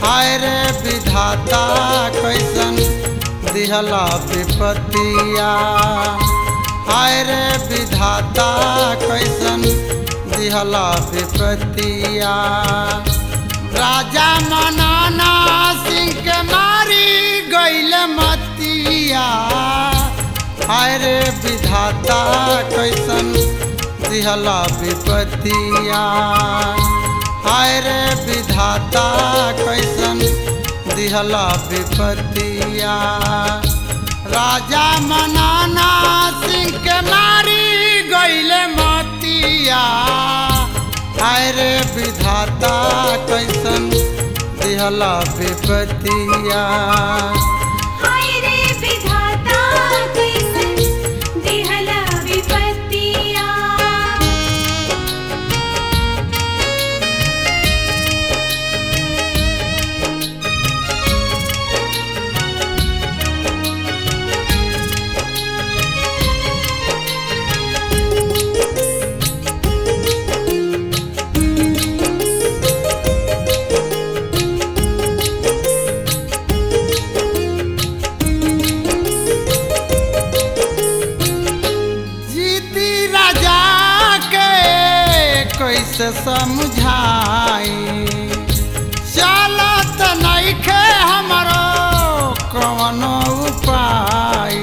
हाय रे विधाता कैसन दिहला विपतिया। हाय रे विधाता कैसन दिहला विपतिया। राजा मनाना सिंह के मारी गइल मतिया। हाय रे विधाता कैसन दिहला विपतिया। हाय रे विधाता कैसन दिहला विपतिया। राजा मनाना सिंह के मारी गइल मतिया। हाय रे विधाता कैसन दिहला विपतिया। हाय रे विधाता कैसन दिहला विपतिया। कैसे समझाई चलत नइखे हमरो कवनो उपाय।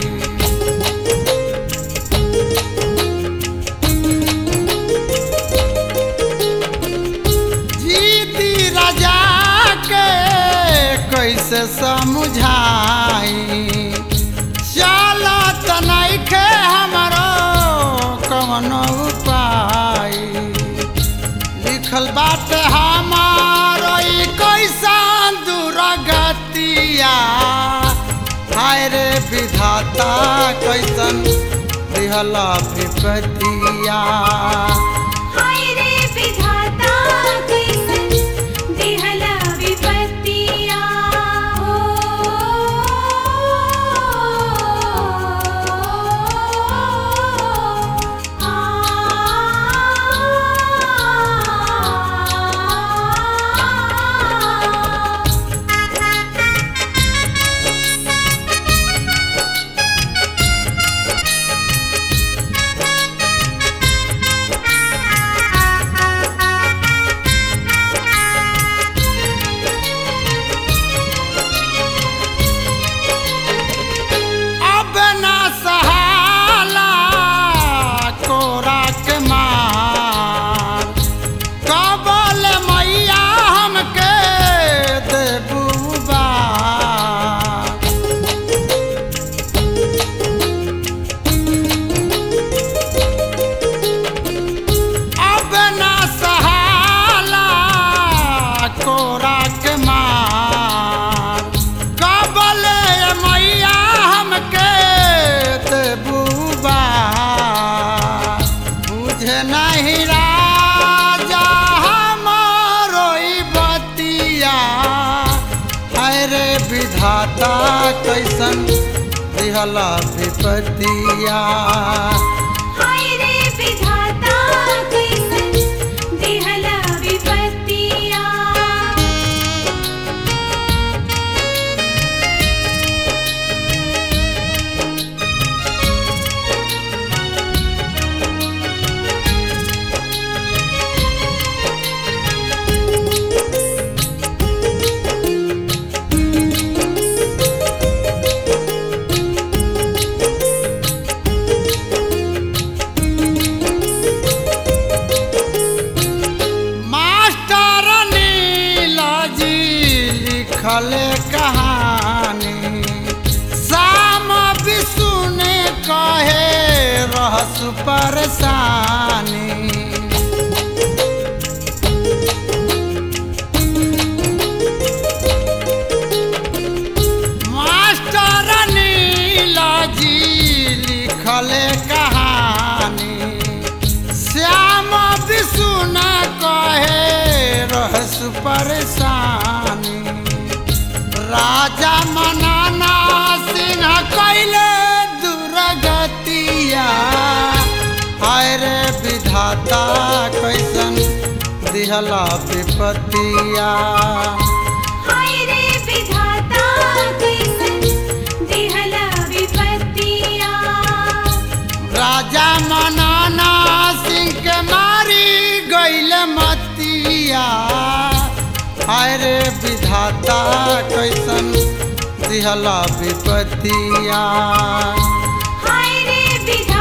जीती राजा के कैसे समझाई चलत नइखे हमरो कवनो उपाय। लिखल बाटे हमारो कैसन दुर्गतिया। हाय रे विधाता कैसन दिहला विपतिया। हाय रे विधाता कैसन दिहला विपतिया। नहीं राजा हमारो बतिया। हाय रे विधाता कैसन दिहला विपतिया। हाय रे विधाता कैसन दिहला विपतिया। लिखले कहानी शाम विष्णु कहे रहस परेशानी। मास्टर नीला जी लिखले कहानी श्याम विष्णु कहे रहस परेशानी। राजा मनाना सिंह कैले दुर्गतिया। हाय रे विधाता कैसन दिहला विपतिया। लक्ष्मणाना सिंह के मारी गईल मतिया। हाय रे विधाता कैसन दिहला विपतिया। हाय रे विधाता